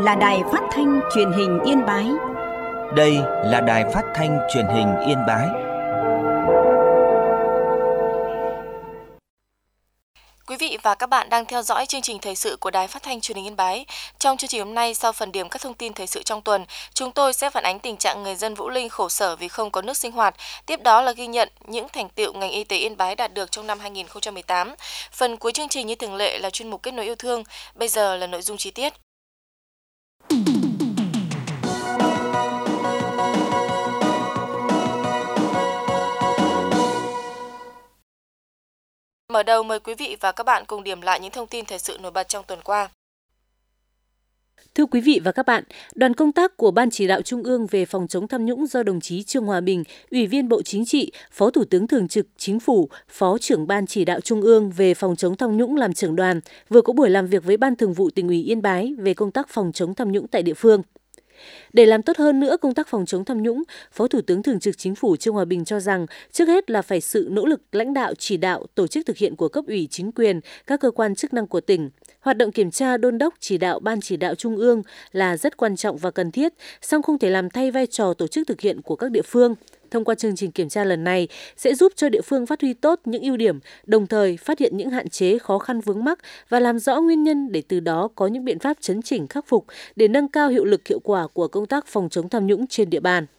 là Đài Phát thanh Truyền hình Yên Bái. Đây là Đài Phát thanh Truyền hình Yên Bái. Quý vị và các bạn đang theo dõi chương trình thời sự của Đài Phát thanh Truyền hình Yên Bái. Trong chương trình hôm nay, sau phần điểm các thông tin thời sự trong tuần, chúng tôi sẽ phản ánh tình trạng người dân Vũ Linh khổ sở vì không có nước sinh hoạt. Tiếp đó là ghi nhận những thành tựu ngành y tế Yên Bái đạt được trong năm 2018. Phần cuối chương trình như thường lệ là chuyên mục Kết nối yêu thương. Bây giờ là nội dung chi tiết. Mở đầu mời quý vị và các bạn cùng điểm lại những thông tin thời sự nổi bật trong tuần qua. Thưa quý vị và các bạn, đoàn công tác của Ban Chỉ đạo Trung ương về phòng chống tham nhũng do đồng chí Trương Hòa Bình, Ủy viên Bộ Chính trị, Phó Thủ tướng Thường trực Chính phủ, Phó trưởng Ban Chỉ đạo Trung ương về phòng chống tham nhũng làm trưởng đoàn, vừa có buổi làm việc với Ban Thường vụ Tỉnh ủy Yên Bái về công tác phòng chống tham nhũng tại địa phương. Để làm tốt hơn nữa công tác phòng chống tham nhũng, Phó Thủ tướng Thường trực Chính phủ Trương Hòa Bình cho rằng trước hết là phải sự nỗ lực lãnh đạo chỉ đạo tổ chức thực hiện của cấp ủy chính quyền, các cơ quan chức năng của tỉnh. Hoạt động kiểm tra đôn đốc chỉ đạo Ban Chỉ đạo Trung ương là rất quan trọng và cần thiết, song không thể làm thay vai trò tổ chức thực hiện của các địa phương. Thông qua chương trình kiểm tra lần này sẽ giúp cho địa phương phát huy tốt những ưu điểm, đồng thời phát hiện những hạn chế khó khăn vướng mắc và làm rõ nguyên nhân để từ đó có những biện pháp chấn chỉnh khắc phục để nâng cao hiệu lực hiệu quả của công tác phòng chống tham nhũng trên địa bàn.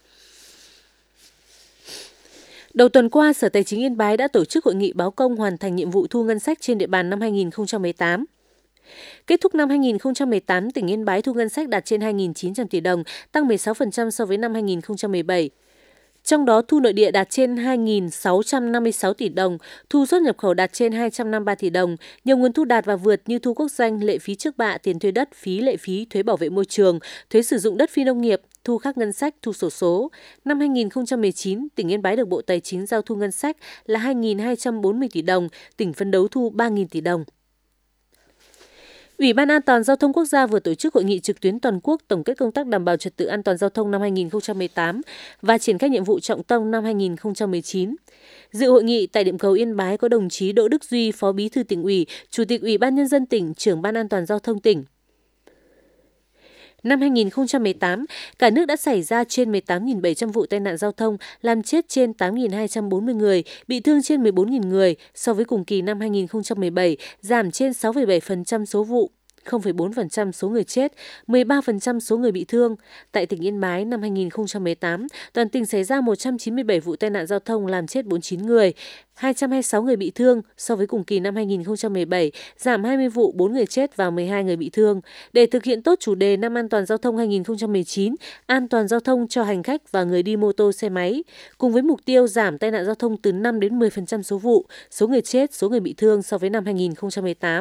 Đầu tuần qua, Sở Tài chính Yên Bái đã tổ chức hội nghị báo công hoàn thành nhiệm vụ thu ngân sách trên địa bàn năm 2018. Kết thúc năm 2018, tỉnh Yên Bái thu ngân sách đạt trên 2.900 tỷ đồng, tăng 16% so với năm 2017. Trong đó, thu nội địa đạt trên 2.656 tỷ đồng, thu xuất nhập khẩu đạt trên 253 tỷ đồng, nhiều nguồn thu đạt và vượt như thu quốc doanh, lệ phí trước bạ, tiền thuê đất, phí lệ phí, thuế bảo vệ môi trường, thuế sử dụng đất phi nông nghiệp, thu khác ngân sách, thu xổ số. Năm 2019, tỉnh Yên Bái được Bộ Tài chính giao thu ngân sách là 2.240 tỷ đồng, tỉnh phấn đấu thu 3.000 tỷ đồng. Ủy ban An toàn Giao thông Quốc gia vừa tổ chức hội nghị trực tuyến toàn quốc tổng kết công tác đảm bảo trật tự an toàn giao thông năm 2018 và triển khai nhiệm vụ trọng tâm năm 2019. Dự hội nghị tại điểm cầu Yên Bái có đồng chí Đỗ Đức Duy, Phó Bí thư Tỉnh ủy, Chủ tịch Ủy ban Nhân dân tỉnh, Trưởng Ban An toàn Giao thông tỉnh. Năm 2018, cả nước đã xảy ra trên 18.700 vụ tai nạn giao thông, làm chết trên 8.240 người, bị thương trên 14.000 người, so với cùng kỳ năm 2017, giảm trên 6,7% số vụ, 0,4% số người chết, 13% số người bị thương. Tại tỉnh Yên Bái năm 2018, toàn tỉnh xảy ra 197 vụ tai nạn giao thông làm chết 49 người, 226 người bị thương, so với cùng kỳ năm 2017, giảm 20 vụ 4 người chết và 12 người bị thương. Để thực hiện tốt chủ đề năm an toàn giao thông 2019, an toàn giao thông cho hành khách và người đi mô tô xe máy, cùng với mục tiêu giảm tai nạn giao thông từ 5 đến 10% số vụ, số người chết, số người bị thương so với năm 2018.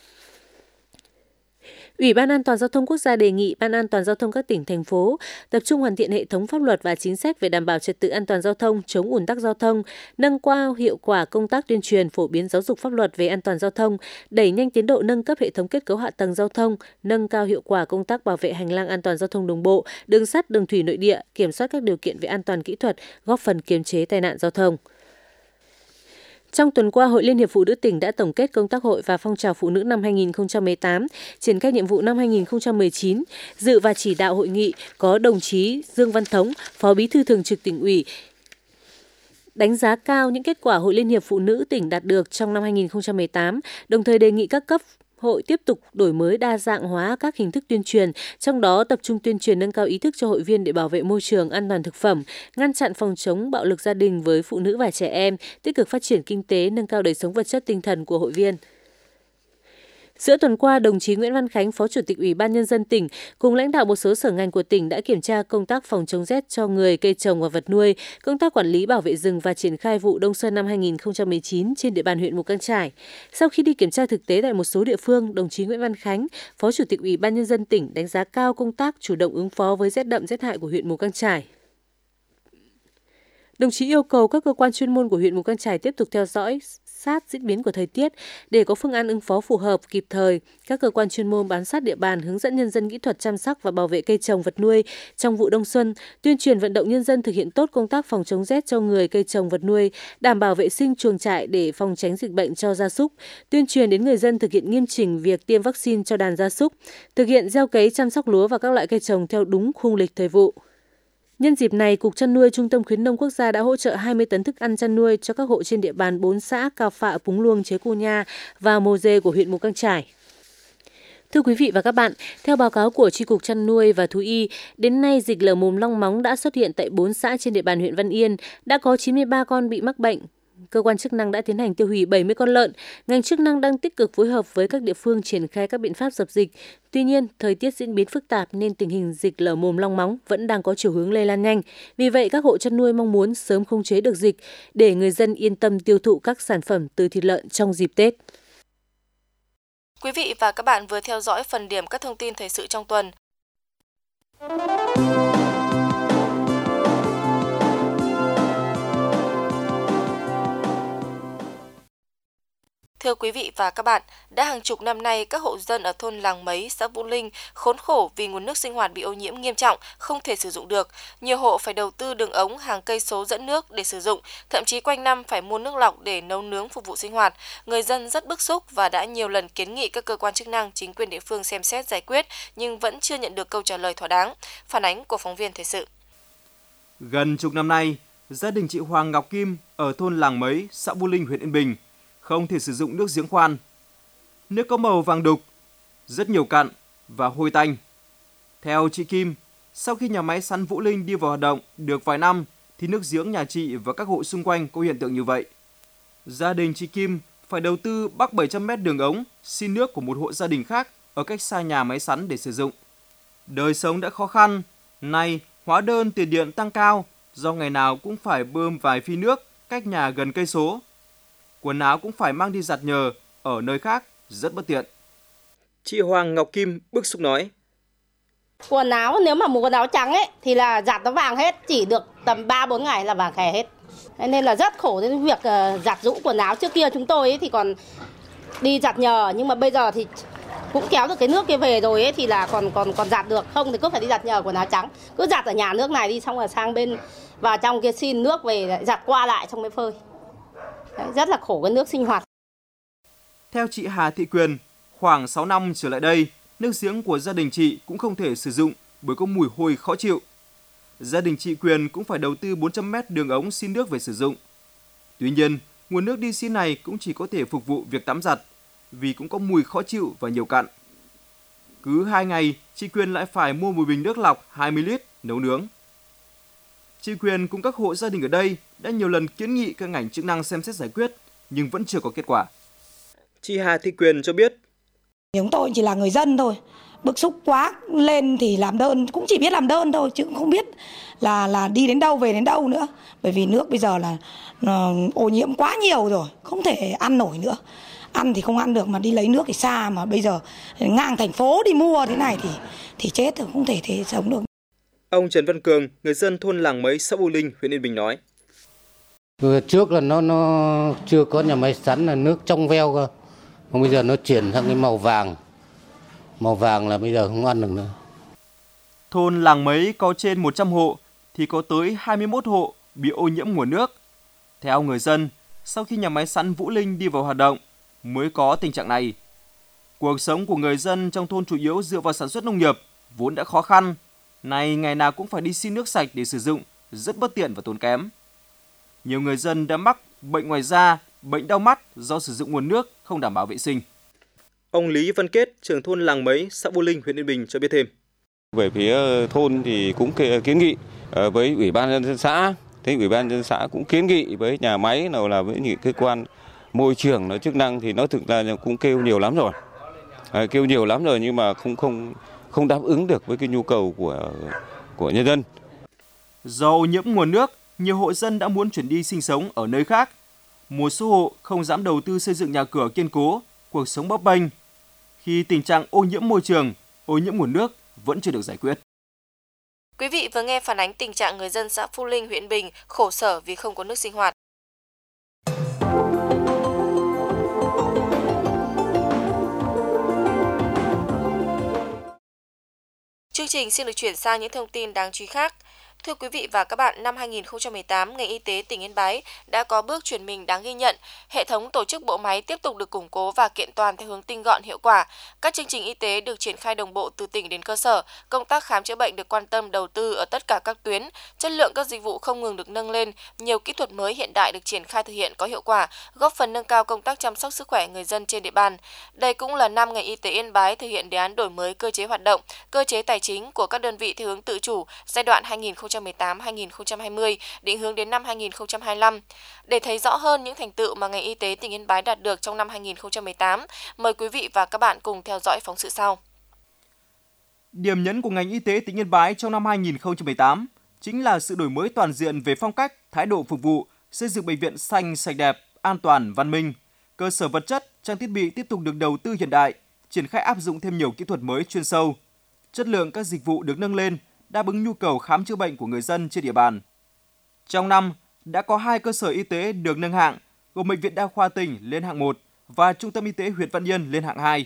Ủy ban An toàn Giao thông Quốc gia đề nghị Ban An toàn Giao thông các tỉnh, thành phố tập trung hoàn thiện hệ thống pháp luật và chính sách về đảm bảo trật tự an toàn giao thông, chống ùn tắc giao thông, nâng cao hiệu quả công tác tuyên truyền, phổ biến giáo dục pháp luật về an toàn giao thông, đẩy nhanh tiến độ nâng cấp hệ thống kết cấu hạ tầng giao thông, nâng cao hiệu quả công tác bảo vệ hành lang an toàn giao thông đường bộ, đường sắt, đường thủy nội địa, kiểm soát các điều kiện về an toàn kỹ thuật, góp phần kiềm chế tai nạn giao thông. Trong tuần qua, Hội Liên hiệp Phụ nữ tỉnh đã tổng kết công tác hội và phong trào phụ nữ năm 2018, triển khai nhiệm vụ năm 2019. Dự và chỉ đạo hội nghị có đồng chí Dương Văn Thống, Phó Bí thư Thường trực Tỉnh ủy, đánh giá cao những kết quả Hội Liên hiệp Phụ nữ tỉnh đạt được trong năm 2018, đồng thời đề nghị các cấp hội tiếp tục đổi mới đa dạng hóa các hình thức tuyên truyền, trong đó tập trung tuyên truyền nâng cao ý thức cho hội viên để bảo vệ môi trường, an toàn thực phẩm, ngăn chặn phòng chống bạo lực gia đình với phụ nữ và trẻ em, tích cực phát triển kinh tế, nâng cao đời sống vật chất tinh thần của hội viên. Giữa tuần qua, đồng chí Nguyễn Văn Khánh, Phó Chủ tịch Ủy ban Nhân dân tỉnh, cùng lãnh đạo một số sở ngành của tỉnh đã kiểm tra công tác phòng chống rét cho người, cây trồng và vật nuôi, công tác quản lý bảo vệ rừng và triển khai vụ đông xuân năm 2019 trên địa bàn huyện Mù Cang Chải. Sau khi đi kiểm tra thực tế tại một số địa phương, đồng chí Nguyễn Văn Khánh, Phó Chủ tịch Ủy ban Nhân dân tỉnh đánh giá cao công tác chủ động ứng phó với rét đậm rét hại của huyện Mù Cang Chải. Đồng chí yêu cầu các cơ quan chuyên môn của huyện Mù Cang Chải tiếp tục theo dõi, sát diễn biến của thời tiết để có phương án ứng phó phù hợp kịp thời. Các cơ quan chuyên môn bám sát địa bàn hướng dẫn nhân dân kỹ thuật chăm sóc và bảo vệ cây trồng vật nuôi trong vụ đông xuân, tuyên truyền vận động nhân dân thực hiện tốt công tác phòng chống rét cho người, cây trồng vật nuôi, đảm bảo vệ sinh chuồng trại để phòng tránh dịch bệnh cho gia súc, tuyên truyền đến người dân thực hiện nghiêm chỉnh việc tiêm vaccine cho đàn gia súc, thực hiện gieo cấy chăm sóc lúa và các loại cây trồng theo đúng khung lịch thời vụ. Nhân dịp này, Cục Chăn nuôi Trung tâm Khuyến nông Quốc gia đã hỗ trợ 20 tấn thức ăn chăn nuôi cho các hộ trên địa bàn 4 xã Cao Phạ, Púng Luông, Chế Cù Nha và Mồ Dê của huyện Mù Cang Chải. Thưa quý vị và các bạn, theo báo cáo của Chi cục Chăn nuôi và Thú y, đến nay dịch lở mồm long móng đã xuất hiện tại 4 xã trên địa bàn huyện Văn Yên, đã có 93 con bị mắc bệnh. Cơ quan chức năng đã tiến hành tiêu hủy 70 con lợn. Ngành chức năng đang tích cực phối hợp với các địa phương triển khai các biện pháp dập dịch. Tuy nhiên, thời tiết diễn biến phức tạp nên tình hình dịch lở mồm long móng vẫn đang có chiều hướng lây lan nhanh. Vì vậy, các hộ chăn nuôi mong muốn sớm khống chế được dịch để người dân yên tâm tiêu thụ các sản phẩm từ thịt lợn trong dịp Tết. Quý vị và các bạn vừa theo dõi phần điểm các thông tin thời sự trong tuần. Thưa quý vị và các bạn, đã hàng chục năm nay, các hộ dân ở thôn Làng Mấy, xã Vũ Linh khốn khổ vì nguồn nước sinh hoạt bị ô nhiễm nghiêm trọng, không thể sử dụng được. Nhiều hộ phải đầu tư đường ống hàng cây số dẫn nước để sử dụng, thậm chí quanh năm phải mua nước lọc để nấu nướng phục vụ sinh hoạt. Người dân rất bức xúc và đã nhiều lần kiến nghị các cơ quan chức năng, chính quyền địa phương xem xét giải quyết, nhưng vẫn chưa nhận được câu trả lời thỏa đáng. Phản ánh của phóng viên thời sự. Gần chục năm nay, gia đình chị Hoàng Ngọc Kim ở thôn Làng Mấy, xã Vũ Linh, huyện Yên Bình không thể sử dụng nước giếng khoan. Nước có màu vàng đục, rất nhiều cặn và hôi tanh. Theo chị Kim, sau khi nhà máy sắn Vũ Linh đi vào hoạt động được vài năm thì nước giếng nhà chị và các hộ xung quanh có hiện tượng như vậy. Gia đình chị Kim phải đầu tư bắc 700 mét đường ống xin nước của một hộ gia đình khác ở cách xa nhà máy sắn để sử dụng. Đời sống đã khó khăn, nay hóa đơn tiền điện tăng cao do ngày nào cũng phải bơm vài phi nước cách nhà gần cây số. Quần áo cũng phải mang đi giặt nhờ ở nơi khác, rất bất tiện. Chị Hoàng Ngọc Kim bức xúc nói. Quần áo nếu mà mua quần áo trắng ấy thì là giặt nó vàng hết, chỉ được tầm 3-4 ngày là vàng khè hết. Nên là rất khổ đến việc giặt giũ quần áo. Trước kia chúng tôi ấy thì còn đi giặt nhờ, nhưng mà bây giờ thì cũng kéo được cái nước kia về rồi ấy thì là còn giặt được, không thì cứ phải đi giặt nhờ quần áo trắng. Cứ giặt ở nhà nước này đi, xong rồi sang bên vào trong kia xin nước về giặt qua lại xong mới phơi. Đấy, rất là khổ cái nước sinh hoạt. Theo chị Hà Thị Quyền, khoảng 6 năm trở lại đây, nước giếng của gia đình chị cũng không thể sử dụng bởi có mùi hôi khó chịu. Gia đình chị Quyền cũng phải đầu tư 400 mét đường ống xin nước về sử dụng. Tuy nhiên, nguồn nước đi xin này cũng chỉ có thể phục vụ việc tắm giặt vì cũng có mùi khó chịu và nhiều cặn. Cứ 2 ngày, chị Quyền lại phải mua một bình nước lọc 20 lít nấu nướng. Chị Quyền cùng các hộ gia đình ở đây đã nhiều lần kiến nghị các ngành chức năng xem xét giải quyết, nhưng vẫn chưa có kết quả. Chị Hà Thị Quyền cho biết. Chúng tôi chỉ là người dân thôi, bức xúc quá, lên thì làm đơn, cũng chỉ biết làm đơn thôi, chứ cũng không biết là đi đến đâu về đến đâu nữa. Bởi vì nước bây giờ là ô nhiễm quá nhiều rồi, không thể ăn nổi nữa. Ăn thì không ăn được mà đi lấy nước thì xa, mà bây giờ ngang thành phố đi mua thế này thì chết rồi, không thể sống được. Ông Trần Văn Cường, người dân thôn Làng Mấy, xã Vũ Linh, huyện Yên Bình nói. Trước là nó chưa có nhà máy sắn là nước trong veo cơ. Còn bây giờ nó chuyển sang cái màu vàng. Màu vàng là bây giờ không ăn được nữa. Thôn Làng Mấy có trên 100 hộ thì có tới 21 hộ bị ô nhiễm nguồn nước. Theo người dân, sau khi nhà máy sắn Vũ Linh đi vào hoạt động mới có tình trạng này. Cuộc sống của người dân trong thôn chủ yếu dựa vào sản xuất nông nghiệp, vốn đã khó khăn. Nay ngày nào cũng phải đi xin nước sạch để sử dụng, rất bất tiện và tốn kém. Nhiều người dân đã mắc bệnh ngoài da, bệnh đau mắt do sử dụng nguồn nước không đảm bảo vệ sinh. Ông Lý Văn Kết, trưởng thôn Làng Mấy, xã Vũ Linh, huyện Yên Bình cho biết thêm. Về phía thôn thì cũng kiến nghị với Ủy ban nhân dân xã, thế Ủy ban nhân dân xã cũng kiến nghị với nhà máy nào là với những cơ quan môi trường nó chức năng thì nó thực ra cũng kêu nhiều lắm rồi, nhưng mà không đáp ứng được với cái nhu cầu của nhân dân. Do ô nhiễm nguồn nước, nhiều hộ dân đã muốn chuyển đi sinh sống ở nơi khác. Một số hộ không dám đầu tư xây dựng nhà cửa kiên cố, cuộc sống bấp bênh. Khi tình trạng ô nhiễm môi trường, ô nhiễm nguồn nước vẫn chưa được giải quyết. Quý vị vừa nghe phản ánh tình trạng người dân xã Phú Linh, huyện Bình khổ sở vì không có nước sinh hoạt. Chương trình xin được chuyển sang những thông tin đáng chú ý khác. Thưa quý vị và các bạn, năm 2018, ngành y tế tỉnh Yên Bái đã có bước chuyển mình đáng ghi nhận. Hệ thống tổ chức bộ máy tiếp tục được củng cố và kiện toàn theo hướng tinh gọn hiệu quả. Các chương trình y tế được triển khai đồng bộ từ tỉnh đến cơ sở, công tác khám chữa bệnh được quan tâm đầu tư ở tất cả các tuyến, chất lượng các dịch vụ không ngừng được nâng lên, nhiều kỹ thuật mới hiện đại được triển khai thực hiện có hiệu quả, góp phần nâng cao công tác chăm sóc sức khỏe người dân trên địa bàn. Đây cũng là năm ngành y tế Yên Bái thực hiện đề án đổi mới cơ chế hoạt động, cơ chế tài chính của các đơn vị theo hướng tự chủ giai đoạn 2018-2020, định hướng đến năm 2025. Để thấy rõ hơn những thành tựu mà ngành y tế tỉnh Yên Bái đạt được trong năm 2018, mời quý vị và các bạn cùng theo dõi phóng sự sau. Điểm nhấn của ngành y tế tỉnh Yên Bái trong năm 2018 chính là sự đổi mới toàn diện về phong cách, thái độ phục vụ, xây dựng bệnh viện xanh, sạch đẹp, an toàn, văn minh. Cơ sở vật chất, trang thiết bị tiếp tục được đầu tư hiện đại, triển khai áp dụng thêm nhiều kỹ thuật mới chuyên sâu. Chất lượng các dịch vụ được nâng lên, đáp ứng nhu cầu khám chữa bệnh của người dân trên địa bàn. Trong năm, đã có 2 cơ sở y tế được nâng hạng, gồm Bệnh viện Đa khoa tỉnh lên hạng 1 và Trung tâm Y tế huyện Văn Yên lên hạng 2.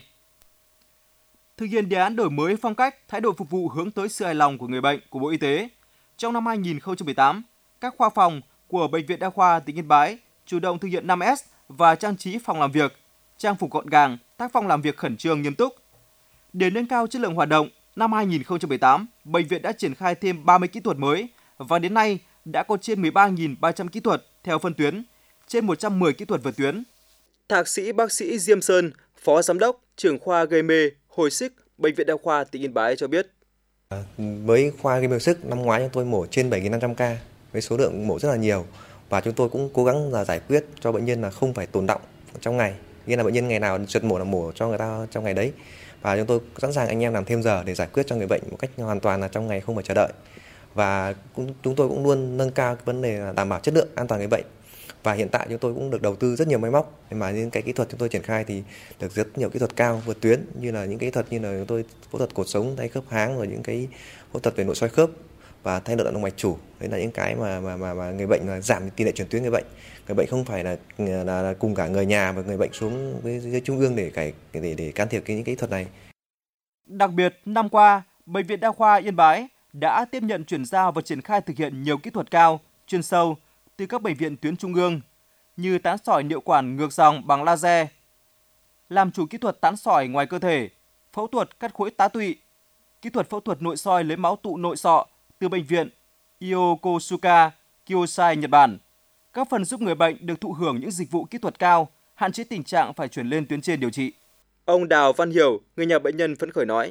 Thực hiện đề án đổi mới phong cách, thái độ phục vụ hướng tới sự hài lòng của người bệnh của Bộ Y tế, trong năm 2018, các khoa phòng của Bệnh viện Đa khoa tỉnh Yên Bái chủ động thực hiện 5S và trang trí phòng làm việc, trang phục gọn gàng, tác phong làm việc khẩn trương nghiêm túc. Để nâng cao chất lượng hoạt động, năm 2018, bệnh viện đã triển khai thêm 30 kỹ thuật mới và đến nay đã có trên 13.300 kỹ thuật theo phân tuyến, trên 110 kỹ thuật vượt tuyến. Thạc sĩ bác sĩ Diêm Sơn, Phó Giám đốc, trưởng khoa gây mê, hồi sức, Bệnh viện Đa khoa tỉnh Yên Bái cho biết. Với khoa gây mê hồi sức, năm ngoái chúng tôi mổ trên 7.500 ca, với số lượng mổ rất là nhiều và chúng tôi cũng cố gắng là giải quyết cho bệnh nhân là không phải tồn đọng trong ngày, nghĩa là bệnh nhân ngày nào chợt mổ là mổ cho người ta trong ngày đấy. Và chúng tôi sẵn sàng anh em làm thêm giờ để giải quyết cho người bệnh một cách hoàn toàn là trong ngày không phải chờ đợi. Và chúng tôi cũng luôn nâng cao cái vấn đề là đảm bảo chất lượng an toàn người bệnh. Và hiện tại chúng tôi cũng được đầu tư rất nhiều máy móc, mà những cái kỹ thuật chúng tôi triển khai thì được rất nhiều kỹ thuật cao vượt tuyến, như là những kỹ thuật như là chúng tôi phẫu thuật cột sống, thay khớp háng, rồi những cái phẫu thuật về nội soi khớp và thay đổi động mạch chủ. Đấy là những cái mà người bệnh là giảm tỷ lệ chuyển tuyến người bệnh. Người bệnh không phải là cùng cả người nhà và người bệnh xuống với dưới trung ương để can thiệp những kỹ thuật này. Đặc biệt, năm qua, Bệnh viện Đa khoa Yên Bái đã tiếp nhận chuyển giao và triển khai thực hiện nhiều kỹ thuật cao, chuyên sâu từ các bệnh viện tuyến trung ương như tán sỏi niệu quản ngược dòng bằng laser, làm chủ kỹ thuật tán sỏi ngoài cơ thể, phẫu thuật cắt khối tá tụy, kỹ thuật phẫu thuật nội soi lấy máu tụ nội sọ từ bệnh viện Yokosuka Kyosai, Nhật Bản. Các phần giúp người bệnh được thụ hưởng những dịch vụ kỹ thuật cao, hạn chế tình trạng phải chuyển lên tuyến trên điều trị. Ông Đào Văn Hiểu, người nhà bệnh nhân phấn khởi nói.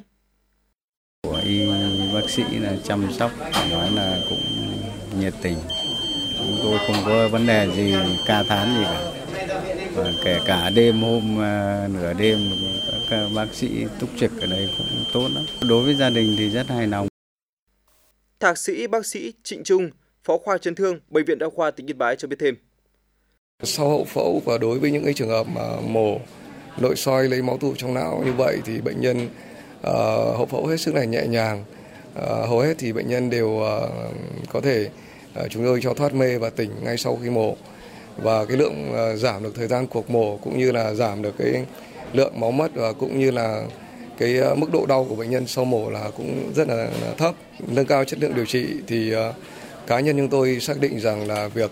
Y bác sĩ là chăm sóc, nói là cũng nhiệt tình. Chúng tôi không có vấn đề gì ca thán gì cả. Và kể cả đêm hôm nửa đêm các bác sĩ túc trực ở đây cũng tốt lắm. Đối với gia đình thì rất hài lòng. Thạc sĩ bác sĩ Trịnh Trung, Phó khoa chấn thương Bệnh viện Đa khoa tỉnh Yên Bái cho biết thêm. Sau hậu phẫu và đối với những cái trường hợp mà mổ nội soi lấy máu tụ trong não như vậy thì bệnh nhân hậu phẫu hết sức là nhẹ nhàng. Hầu hết thì bệnh nhân đều có thể chúng tôi cho thoát mê và tỉnh ngay sau khi mổ. Và cái lượng giảm được thời gian cuộc mổ cũng như là giảm được cái lượng máu mất và cũng như là cái mức độ đau của bệnh nhân sau mổ là cũng rất là thấp. Nâng cao chất lượng điều trị thì cá nhân chúng tôi xác định rằng là việc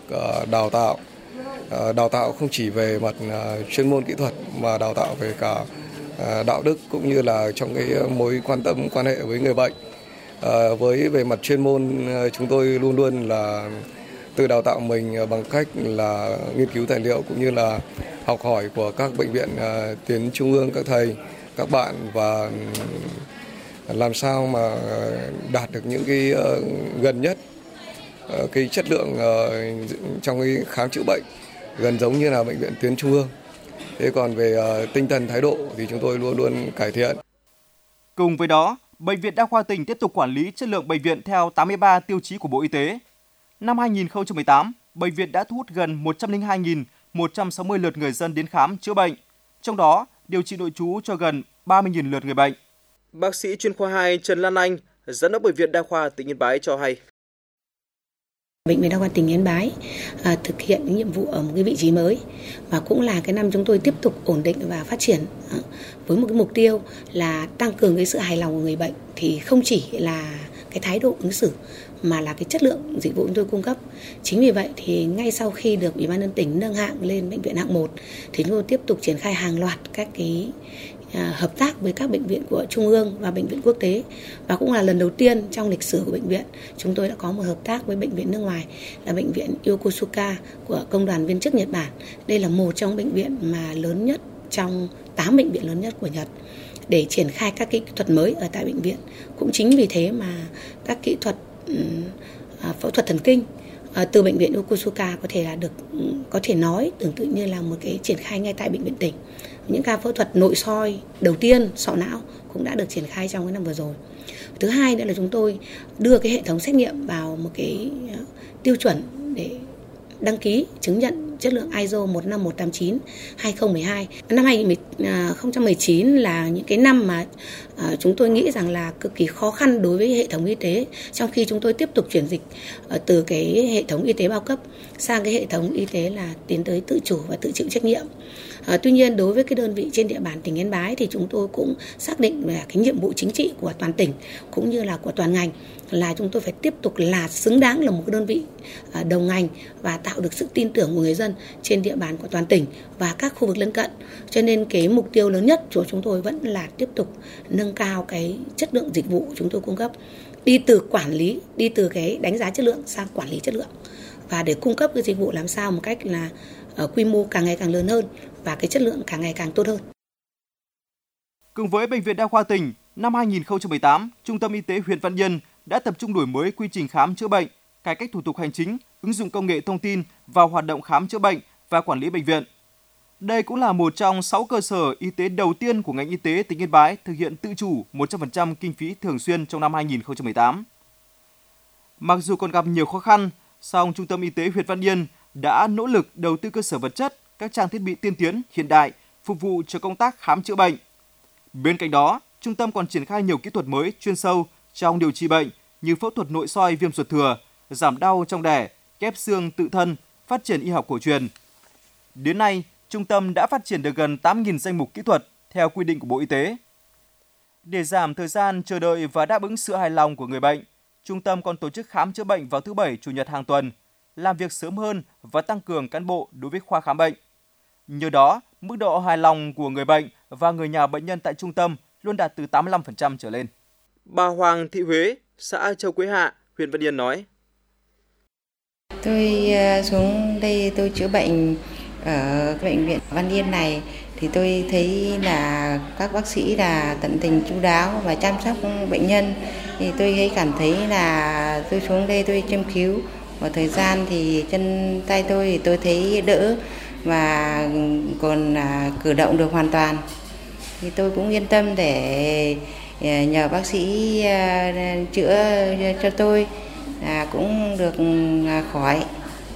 đào tạo không chỉ về mặt chuyên môn kỹ thuật mà đào tạo về cả đạo đức cũng như là trong cái mối quan tâm quan hệ với người bệnh. Về mặt chuyên môn chúng tôi luôn luôn là tự đào tạo mình bằng cách là nghiên cứu tài liệu cũng như là học hỏi của các bệnh viện tuyến trung ương, các thầy, các bạn và làm sao mà đạt được những cái gần nhất cái chất lượng trong cái khám chữa bệnh gần giống như là bệnh viện tuyến trung ương. Thế còn về tinh thần thái độ thì chúng tôi luôn luôn cải thiện. Cùng với đó, Bệnh viện Đa khoa tỉnh tiếp tục quản lý chất lượng bệnh viện theo 83 tiêu chí của Bộ Y tế. Năm 2018, bệnh viện đã thu hút gần 102.160 lượt người dân đến khám chữa bệnh, trong đó điều trị nội trú cho gần 30.000 lượt người bệnh. Bác sĩ chuyên khoa 2 Trần Lan Anh, Giám đốc Bệnh viện Đa khoa tỉnh Yên Bái cho hay. Bệnh viện Đa khoa tỉnh Yên Bái thực hiện những nhiệm vụ ở một cái vị trí mới và cũng là cái năm chúng tôi tiếp tục ổn định và phát triển với một cái mục tiêu là tăng cường cái sự hài lòng của người bệnh, thì không chỉ là cái thái độ ứng xử mà là cái chất lượng dịch vụ chúng tôi cung cấp. Chính vì vậy thì ngay sau khi được Ủy ban nhân dân tỉnh nâng hạng lên bệnh viện hạng 1 thì chúng tôi tiếp tục triển khai hàng loạt các cái hợp tác với các bệnh viện của Trung ương và bệnh viện quốc tế, và cũng là lần đầu tiên trong lịch sử của bệnh viện chúng tôi đã có một hợp tác với bệnh viện nước ngoài là bệnh viện Yokosuka của Công đoàn viên chức Nhật Bản. Đây là một trong bệnh viện mà lớn nhất trong 8 bệnh viện lớn nhất của Nhật để triển khai các kỹ thuật mới ở tại bệnh viện. Cũng chính vì thế mà các kỹ thuật phẫu thuật thần kinh từ bệnh viện Yokosuka có thể nói tương tự như là một cái triển khai ngay tại bệnh viện tỉnh. Những ca phẫu thuật nội soi đầu tiên sọ não cũng đã được triển khai trong cái năm vừa rồi. Thứ hai nữa là chúng tôi đưa cái hệ thống xét nghiệm vào một cái tiêu chuẩn để đăng ký chứng nhận chất lượng ISO 15189/2012. Năm 2019 là những cái năm mà chúng tôi nghĩ rằng là cực kỳ khó khăn đối với hệ thống y tế, trong khi chúng tôi tiếp tục chuyển dịch từ cái hệ thống y tế bao cấp sang cái hệ thống y tế là tiến tới tự chủ và tự chịu trách nhiệm. Tuy nhiên đối với cái đơn vị trên địa bàn tỉnh Yên Bái thì chúng tôi cũng xác định là cái nhiệm vụ chính trị của toàn tỉnh cũng như là của toàn ngành là chúng tôi phải tiếp tục là xứng đáng là một cái đơn vị đầu ngành và tạo được sự tin tưởng của người dân trên địa bàn của toàn tỉnh và các khu vực lân cận. Cho nên cái mục tiêu lớn nhất của chúng tôi vẫn là tiếp tục nâng cao cái chất lượng dịch vụ chúng tôi cung cấp, đi từ cái đánh giá chất lượng sang quản lý chất lượng, và để cung cấp cái dịch vụ làm sao một cách là quy mô càng ngày càng lớn hơn và cái chất lượng càng ngày càng tốt hơn. Cùng với Bệnh viện Đa khoa tỉnh, năm 2018, Trung tâm Y tế huyện Văn Yên đã tập trung đổi mới quy trình khám chữa bệnh, cải cách thủ tục hành chính, ứng dụng công nghệ thông tin vào hoạt động khám chữa bệnh và quản lý bệnh viện. Đây cũng là một trong 6 cơ sở y tế đầu tiên của ngành y tế tỉnh Yên Bái thực hiện tự chủ 100% kinh phí thường xuyên trong năm 2018. Mặc dù còn gặp nhiều khó khăn, song Trung tâm Y tế huyện Văn Yên đã nỗ lực đầu tư cơ sở vật chất, các trang thiết bị tiên tiến, hiện đại, phục vụ cho công tác khám chữa bệnh. Bên cạnh đó, trung tâm còn triển khai nhiều kỹ thuật mới chuyên sâu trong điều trị bệnh như phẫu thuật nội soi viêm ruột thừa, giảm đau trong đẻ, ghép xương tự thân, phát triển y học cổ truyền. Đến nay, trung tâm đã phát triển được gần 8.000 danh mục kỹ thuật theo quy định của Bộ Y tế. Để giảm thời gian chờ đợi và đáp ứng sự hài lòng của người bệnh, trung tâm còn tổ chức khám chữa bệnh vào thứ Bảy, Chủ nhật hàng tuần, làm việc sớm hơn và tăng cường cán bộ đối với khoa khám bệnh. Nhờ đó, mức độ hài lòng của người bệnh và người nhà bệnh nhân tại trung tâm luôn đạt từ 85% trở lên. Bà Hoàng Thị Huế, xã Châu Quế Hạ, huyện Văn Yên nói: Tôi xuống đây tôi chữa bệnh ở bệnh viện Văn Yên này thì tôi thấy là các bác sĩ là tận tình chu đáo và chăm sóc bệnh nhân, thì tôi cảm thấy là tôi xuống đây tôi châm cứu một thời gian thì chân tay tôi thì tôi thấy đỡ và còn cử động được hoàn toàn, thì tôi cũng yên tâm để nhờ bác sĩ chữa cho tôi cũng được khỏi.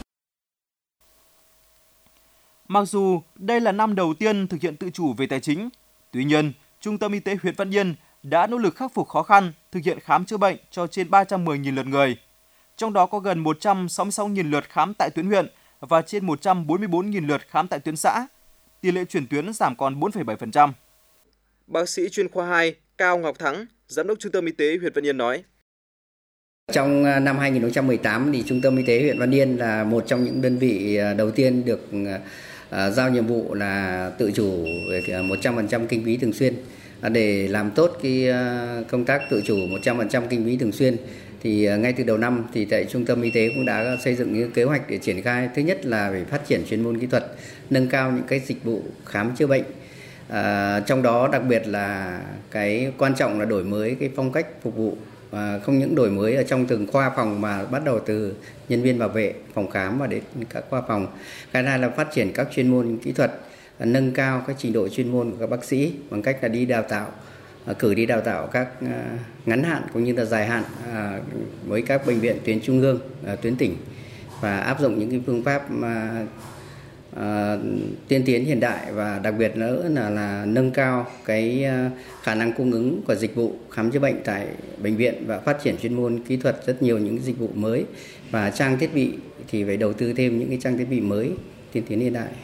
Mặc dù đây là năm đầu tiên thực hiện tự chủ về tài chính, tuy nhiên, Trung tâm Y tế huyện Văn Yên đã nỗ lực khắc phục khó khăn, thực hiện khám chữa bệnh cho trên 310.000 lượt người. Trong đó có gần 166.000 lượt khám tại tuyến huyện và trên 144.000 lượt khám tại tuyến xã. Tỷ lệ chuyển tuyến giảm còn 4,7%. Bác sĩ chuyên khoa 2 Cao Ngọc Thắng, Giám đốc Trung tâm Y tế huyện Văn Yên nói: Trong năm 2018 thì Trung tâm Y tế huyện Văn Yên là một trong những đơn vị đầu tiên được giao nhiệm vụ là tự chủ 100% kinh phí thường xuyên. Để làm tốt cái công tác tự chủ 100% kinh phí thường xuyên thì ngay từ đầu năm thì tại Trung tâm Y tế cũng đã xây dựng những kế hoạch để triển khai. Thứ nhất là về phát triển chuyên môn kỹ thuật, nâng cao những cái dịch vụ khám chữa bệnh. Trong đó đặc biệt là cái quan trọng là đổi mới cái phong cách phục vụ, không những đổi mới ở trong từng khoa phòng mà bắt đầu từ nhân viên bảo vệ phòng khám và đến các khoa phòng. Cái này là phát triển các chuyên môn kỹ thuật, nâng cao các trình độ chuyên môn của các bác sĩ bằng cách là đi đào tạo, cử đi đào tạo các ngắn hạn cũng như là dài hạn với các bệnh viện tuyến trung ương, tuyến tỉnh và áp dụng những cái phương pháp tiên tiến hiện đại, và đặc biệt nữa là nâng cao cái khả năng cung ứng của dịch vụ khám chữa bệnh tại bệnh viện và phát triển chuyên môn kỹ thuật rất nhiều những dịch vụ mới, và trang thiết bị thì phải đầu tư thêm những cái trang thiết bị mới tiên tiến hiện đại.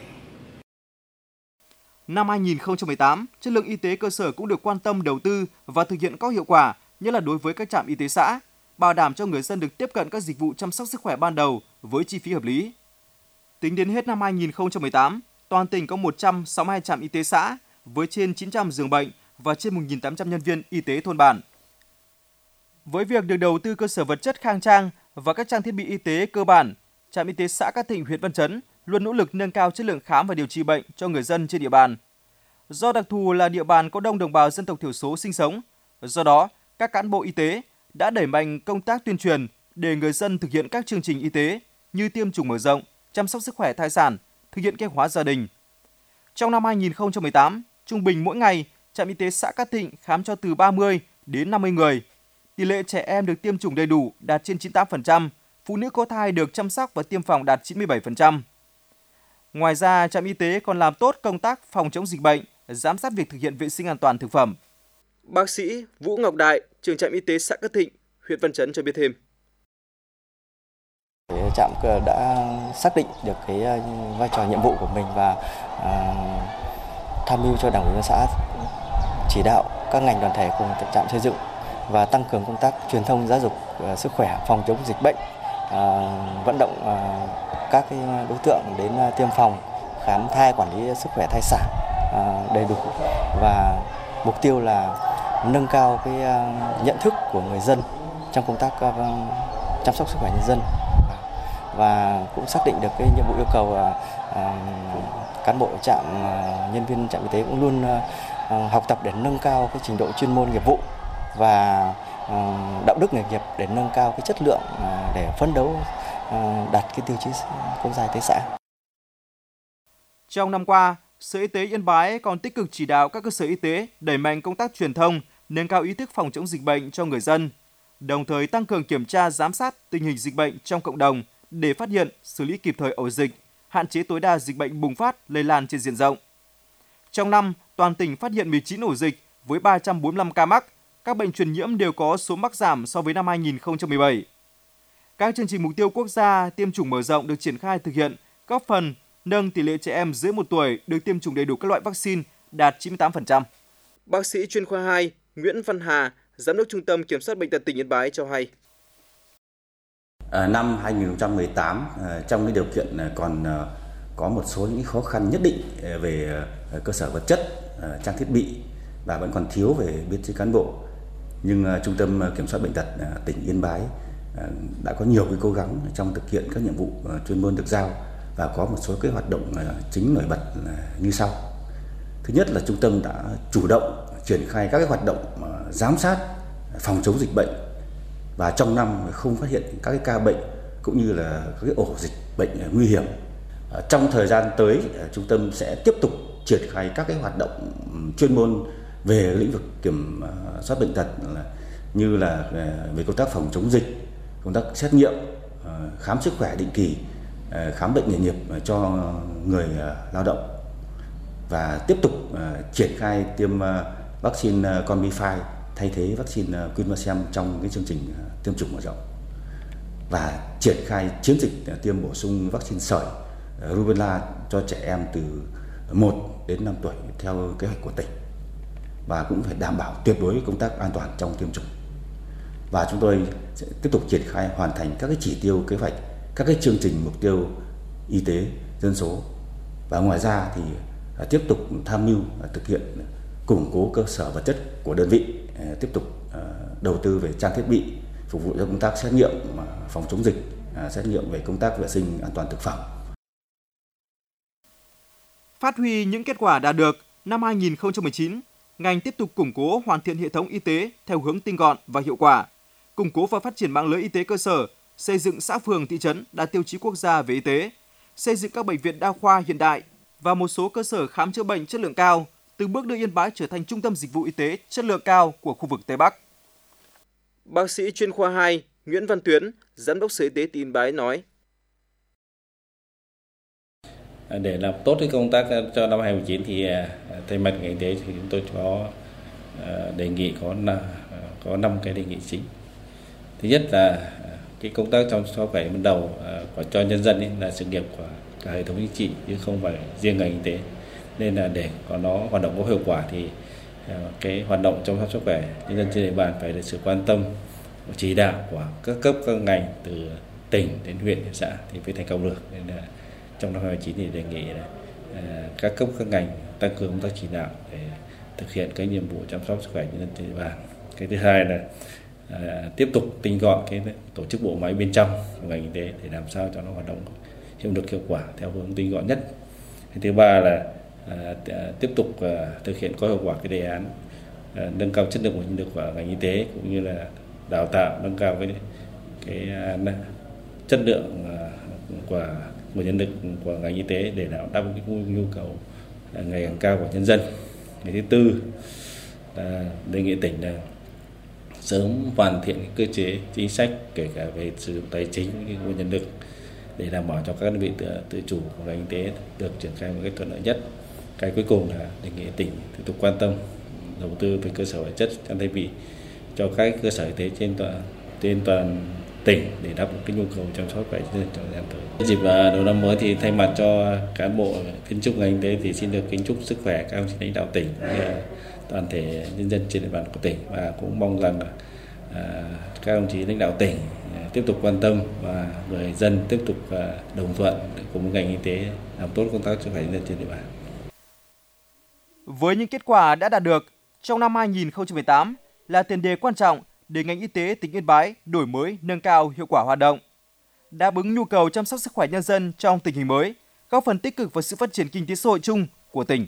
Năm 2018, chất lượng y tế cơ sở cũng được quan tâm đầu tư và thực hiện có hiệu quả, nhất là đối với các trạm y tế xã, bảo đảm cho người dân được tiếp cận các dịch vụ chăm sóc sức khỏe ban đầu với chi phí hợp lý. Tính đến hết năm 2018, toàn tỉnh có 162 trạm y tế xã với trên 900 giường bệnh và trên 1.800 nhân viên y tế thôn bản. Với việc được đầu tư cơ sở vật chất khang trang và các trang thiết bị y tế cơ bản, trạm y tế xã Cát Thịnh, huyện Văn Chấn luôn nỗ lực nâng cao chất lượng khám và điều trị bệnh cho người dân trên địa bàn. Do đặc thù là địa bàn có đông đồng bào dân tộc thiểu số sinh sống, do đó các cán bộ y tế đã đẩy mạnh công tác tuyên truyền để người dân thực hiện các chương trình y tế như tiêm chủng mở rộng, chăm sóc sức khỏe thai sản, thực hiện kế hoạch gia đình. Trong năm 2018, trung bình mỗi ngày, trạm y tế xã Cát Thịnh khám cho từ 30 đến 50 người. Tỷ lệ trẻ em được tiêm chủng đầy đủ đạt trên 98%, phụ nữ có thai được chăm sóc và tiêm phòng đạt 97%. Ngoài ra, trạm y tế còn làm tốt công tác phòng chống dịch bệnh, giám sát việc thực hiện vệ sinh an toàn thực phẩm. Bác sĩ Vũ Ngọc Đại, trưởng trạm y tế xã Cát Thịnh, huyện Văn Chấn cho biết thêm. Trạm đã xác định được cái vai trò nhiệm vụ của mình và tham mưu cho Đảng ủy xã chỉ đạo các ngành đoàn thể cùng trạm xây dựng và tăng cường công tác truyền thông giáo dục sức khỏe, phòng chống dịch bệnh, vận động các cái đối tượng đến tiêm phòng, khám thai, quản lý sức khỏe thai sản đầy đủ, và mục tiêu là nâng cao cái nhận thức của người dân trong công tác chăm sóc sức khỏe nhân dân, và cũng xác định được cái nhiệm vụ yêu cầu cán bộ trạm, nhân viên trạm y tế cũng luôn học tập để nâng cao cái trình độ chuyên môn nghiệp vụ và đạo đức nghề nghiệp để nâng cao cái chất lượng để phấn đấu đạt cái tiêu chí quốc gia y tế xã. Trong năm qua, Sở Y tế Yên Bái còn tích cực chỉ đạo các cơ sở y tế đẩy mạnh công tác truyền thông, nâng cao ý thức phòng chống dịch bệnh cho người dân, đồng thời tăng cường kiểm tra giám sát tình hình dịch bệnh trong cộng đồng để phát hiện, xử lý kịp thời ổ dịch, hạn chế tối đa dịch bệnh bùng phát, lây lan trên diện rộng. Trong năm, toàn tỉnh phát hiện 19 ổ dịch với 345 ca mắc, các bệnh truyền nhiễm đều có số mắc giảm so với năm 2017. Các chương trình mục tiêu quốc gia tiêm chủng mở rộng được triển khai thực hiện, góp phần nâng tỷ lệ trẻ em dưới 1 tuổi được tiêm chủng đầy đủ các loại vaccine đạt 98%. Bác sĩ chuyên khoa 2 Nguyễn Văn Hà, Giám đốc Trung tâm Kiểm soát Bệnh tật tỉnh Yên Bái cho hay. Năm 2018, trong cái điều kiện còn có một số những khó khăn nhất định về cơ sở vật chất, trang thiết bị và vẫn còn thiếu về biên chế cán bộ. Nhưng Trung tâm Kiểm soát Bệnh tật tỉnh Yên Bái đã có nhiều cái cố gắng trong thực hiện các nhiệm vụ chuyên môn được giao và có một số cái hoạt động chính nổi bật như sau. Thứ nhất là trung tâm đã chủ động triển khai các cái hoạt động giám sát phòng chống dịch bệnh, và trong năm không phát hiện các cái ca bệnh cũng như là các cái ổ dịch bệnh nguy hiểm. Trong thời gian tới, trung tâm sẽ tiếp tục triển khai các cái hoạt động chuyên môn về lĩnh vực kiểm soát bệnh tật như là về công tác phòng chống dịch, công tác xét nghiệm, khám sức khỏe định kỳ, khám bệnh nghề nghiệp cho người lao động, và tiếp tục triển khai tiêm vaccine Combify thay thế vaccine Quinvasem trong cái chương trình tiêm chủng mở rộng, và triển khai chiến dịch tiêm bổ sung vaccine sởi Rubella cho trẻ em từ 1 đến 5 tuổi theo kế hoạch của tỉnh, và cũng phải đảm bảo tuyệt đối công tác an toàn trong tiêm chủng. Và chúng tôi sẽ tiếp tục triển khai hoàn thành các cái chỉ tiêu kế hoạch, các cái chương trình mục tiêu y tế dân số, và ngoài ra thì tiếp tục tham mưu thực hiện củng cố cơ sở vật chất của đơn vị, tiếp tục đầu tư về trang thiết bị phục vụ cho công tác xét nghiệm phòng chống dịch, xét nghiệm về công tác vệ sinh an toàn thực phẩm. Phát huy những kết quả đạt được, năm 2019, ngành tiếp tục củng cố hoàn thiện hệ thống y tế theo hướng tinh gọn và hiệu quả, củng cố và phát triển mạng lưới y tế cơ sở, xây dựng xã phường thị trấn đạt tiêu chí quốc gia về y tế, xây dựng các bệnh viện đa khoa hiện đại và một số cơ sở khám chữa bệnh chất lượng cao, từng bước đưa Yên Bái trở thành trung tâm dịch vụ y tế chất lượng cao của khu vực Tây Bắc. Bác sĩ chuyên khoa 2 Nguyễn Văn Tuyến, Giám đốc Sở Y tế tỉnh Yên Bái nói: Để làm tốt cái công tác cho năm 2019 thì thay mặt ngành y tế thì chúng tôi có đề nghị có 5 cái đề nghị chính. Thứ nhất là cái công tác chăm sóc sức khỏe ban đầu cho nhân dân ấy là sự nghiệp của cả hệ thống chính trị chứ không phải riêng ngành y tế. Nên là để có nó hoạt động có hiệu quả thì cái hoạt động chăm sóc sức khỏe nhân dân trên địa bàn phải được sự quan tâm chỉ đạo của các cấp các ngành từ tỉnh đến huyện đến xã thì mới thành công được. Nên là trong năm 2019 thì đề nghị là các cấp các ngành tăng cường công tác chỉ đạo để thực hiện cái nhiệm vụ chăm sóc sức khỏe nhân dân trên địa bàn. Cái thứ hai là tiếp tục tinh gọn cái tổ chức bộ máy bên trong của ngành y tế để làm sao cho nó hoạt động hiệu lực hiệu quả theo hướng tinh gọn nhất. Cái thứ ba là tiếp tục thực hiện có hiệu quả cái đề án nâng cao chất lượng của nhân lực của ngành y tế cũng như là đào tạo nâng cao cái chất lượng của nguồn nhân lực của ngành y tế để đáp ứng cái nhu cầu ngày càng cao của nhân dân. Cái thứ tư là đề nghị tỉnh là sớm hoàn thiện cơ chế chính sách kể cả về sử dụng tài chính cái nguồn nhân lực để đảm bảo cho các đơn vị tự chủ của ngành y tế được triển khai một cách thuận lợi nhất. Cái cuối cùng là đề nghị tỉnh tiếp tục quan tâm đầu tư về cơ sở vật chất trang thiết bị cho các cơ sở y tế trên toàn tỉnh để đáp ứng cái nhu cầu chăm sóc sức khỏe trong thời gian tới. Dịp đầu năm mới thì thay mặt cho cán bộ viên chức ngành y tế thì xin được kính chúc sức khỏe các đồng chí lãnh đạo tỉnh, toàn thể nhân dân trên địa bàn của tỉnh và cũng mong rằng các đồng chí lãnh đạo tỉnh tiếp tục quan tâm và người dân tiếp tục đồng thuận cùng ngành y tế làm tốt công tác sức khỏe nhân dân trên địa bàn. Với những kết quả đã đạt được trong năm 2018 là tiền đề quan trọng để ngành y tế tỉnh Yên Bái đổi mới, nâng cao hiệu quả hoạt động, đáp ứng nhu cầu chăm sóc sức khỏe nhân dân trong tình hình mới, góp phần tích cực vào sự phát triển kinh tế xã hội chung của tỉnh.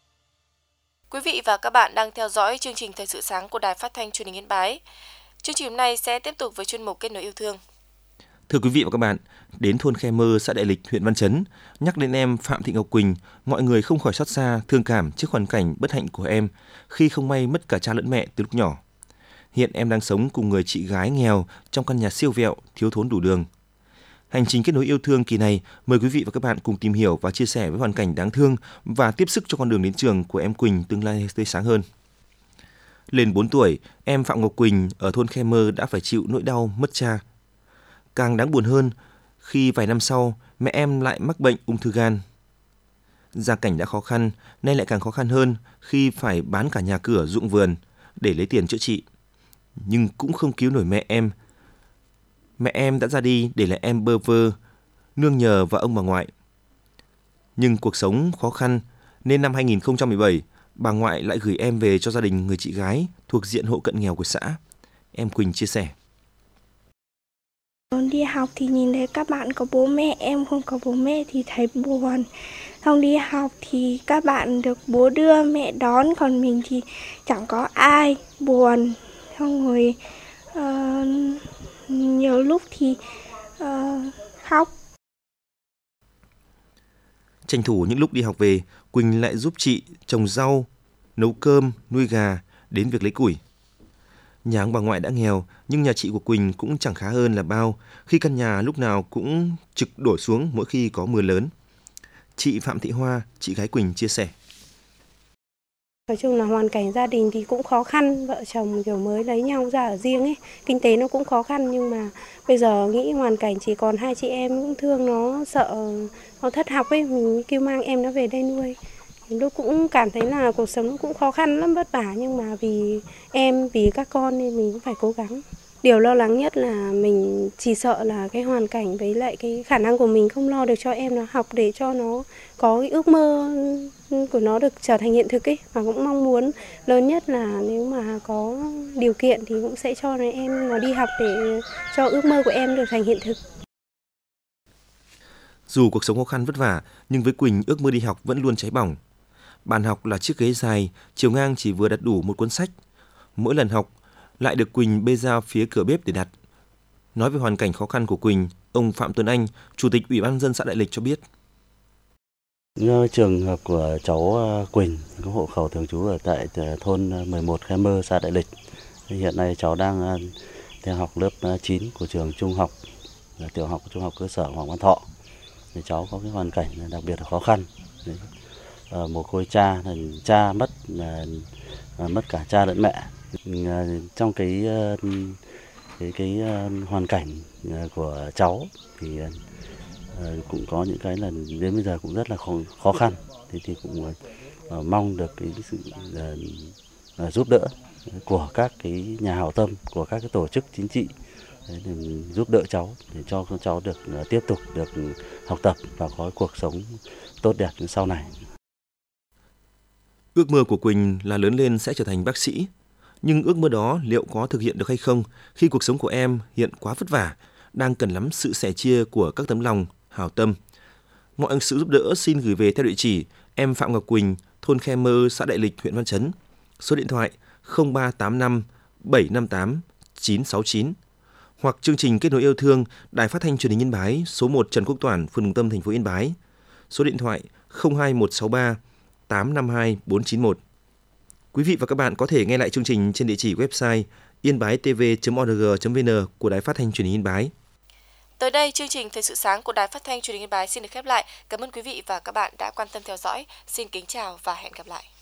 Quý vị và các bạn đang theo dõi chương trình Thời sự sáng của Đài Phát thanh Truyền hình Yên Bái. Chương trình hôm nay sẽ tiếp tục với chuyên mục Kết nối yêu thương. Thưa quý vị và các bạn, đến thôn Khe Mơ, xã Đại Lịch, huyện Văn Chấn, nhắc đến em Phạm Thị Ngọc Quỳnh, mọi người không khỏi xót xa, thương cảm trước hoàn cảnh bất hạnh của em khi không may mất cả cha lẫn mẹ từ lúc nhỏ. Hiện em đang sống cùng người chị gái nghèo trong căn nhà siêu vẹo, thiếu thốn đủ đường. Hành trình kết nối yêu thương kỳ này, mời quý vị và các bạn cùng tìm hiểu và chia sẻ với hoàn cảnh đáng thương và tiếp sức cho con đường đến trường của em Quỳnh tương lai tươi sáng hơn. Lên 4 tuổi, em Phạm Ngọc Quỳnh ở thôn Khe Mơ đã phải chịu nỗi đau mất cha. Càng đáng buồn hơn khi vài năm sau, mẹ em lại mắc bệnh ung thư gan. Gia cảnh đã khó khăn, nay lại càng khó khăn hơn khi phải bán cả nhà cửa ruộng vườn để lấy tiền chữa trị. Nhưng cũng không cứu nổi mẹ em. Mẹ em đã ra đi để lại em bơ vơ, nương nhờ vào ông bà ngoại. Nhưng cuộc sống khó khăn nên năm 2017, bà ngoại lại gửi em về cho gia đình người chị gái thuộc diện hộ cận nghèo của xã. Em Quỳnh chia sẻ. Đi học thì nhìn thấy các bạn có bố mẹ, em không có bố mẹ thì thấy buồn. Xong đi học thì các bạn được bố đưa mẹ đón, còn mình thì chẳng có ai, buồn. Xong rồi nhiều lúc thì khóc. Tranh thủ những lúc đi học về, Quỳnh lại giúp chị trồng rau, nấu cơm, nuôi gà, đến việc lấy củi. Nhà ông bà ngoại đã nghèo, nhưng nhà chị của Quỳnh cũng chẳng khá hơn là bao khi căn nhà lúc nào cũng trực đổ xuống mỗi khi có mưa lớn. Chị Phạm Thị Hoa, chị gái Quỳnh chia sẻ. Nói chung là hoàn cảnh gia đình thì cũng khó khăn, vợ chồng kiểu mới lấy nhau ra ở riêng ấy, kinh tế nó cũng khó khăn, nhưng mà bây giờ nghĩ hoàn cảnh chỉ còn hai chị em cũng thương nó, sợ nó thất học ấy, mình kêu mang em nó về đây nuôi. Lúc cũng cảm thấy là cuộc sống cũng khó khăn lắm, vất vả, nhưng mà vì em, vì các con nên mình cũng phải cố gắng. Điều lo lắng nhất là mình chỉ sợ là cái hoàn cảnh với lại cái khả năng của mình không lo được cho em nó học để cho nó có cái ước mơ của nó được trở thành hiện thực ấy. Và cũng mong muốn lớn nhất là nếu mà có điều kiện thì cũng sẽ cho em nó đi học để cho ước mơ của em được thành hiện thực. Dù cuộc sống khó khăn vất vả, nhưng với Quỳnh ước mơ đi học vẫn luôn cháy bỏng. Bàn học là chiếc ghế dài, chiều ngang chỉ vừa đặt đủ một cuốn sách. Mỗi lần học lại được Quỳnh bê ra phía cửa bếp để đặt. Nói về hoàn cảnh khó khăn của Quỳnh, ông Phạm Tuấn Anh, Chủ tịch Ủy ban nhân dân xã Đại Lịch cho biết. Như trường hợp của cháu Quỳnh, có hộ khẩu thường trú ở tại thôn 11 Khe Mơ, xã Đại Lịch. Hiện nay cháu đang theo học lớp 9 của trường trung học, tiểu học trung học cơ sở Hoàng Văn Thọ. thì cháu có cái hoàn cảnh đặc biệt là khó khăn. Mồ côi cha, cha mất mất cả cha lẫn mẹ. Trong cái hoàn cảnh của cháu thì cũng có những cái là đến bây giờ cũng rất là khó khăn. Thì cũng mong được cái sự giúp đỡ của các cái nhà hảo tâm, của các cái tổ chức chính trị giúp đỡ cháu để cho cháu được tiếp tục được học tập và có cuộc sống tốt đẹp sau này. Ước mơ của Quỳnh là lớn lên sẽ trở thành bác sĩ. Nhưng ước mơ đó liệu có thực hiện được hay không khi cuộc sống của em hiện quá vất vả, đang cần lắm sự sẻ chia của các tấm lòng hảo tâm. Mọi sự giúp đỡ xin gửi về theo địa chỉ em Phạm Ngọc Quỳnh, thôn Khe Mơ, xã Đại Lịch, huyện Văn Chấn. Số điện thoại 0385 758 969. Hoặc chương trình Kết nối yêu thương, Đài Phát thanh Truyền hình Yên Bái, số 1 Trần Quốc Toản, phường Đồng Tâm, thành phố Yên Bái. Số điện thoại 02163 852 491. Quý vị và các bạn có thể nghe lại chương trình trên địa chỉ website yên-bái-tv.org.vn của Đài Phát thanh Truyền hình Yên Bái. Tới đây, chương trình Thời sự sáng của Đài Phát thanh Truyền hình Yên Bái xin được khép lại. Cảm ơn quý vị và các bạn đã quan tâm theo dõi. Xin kính chào và hẹn gặp lại.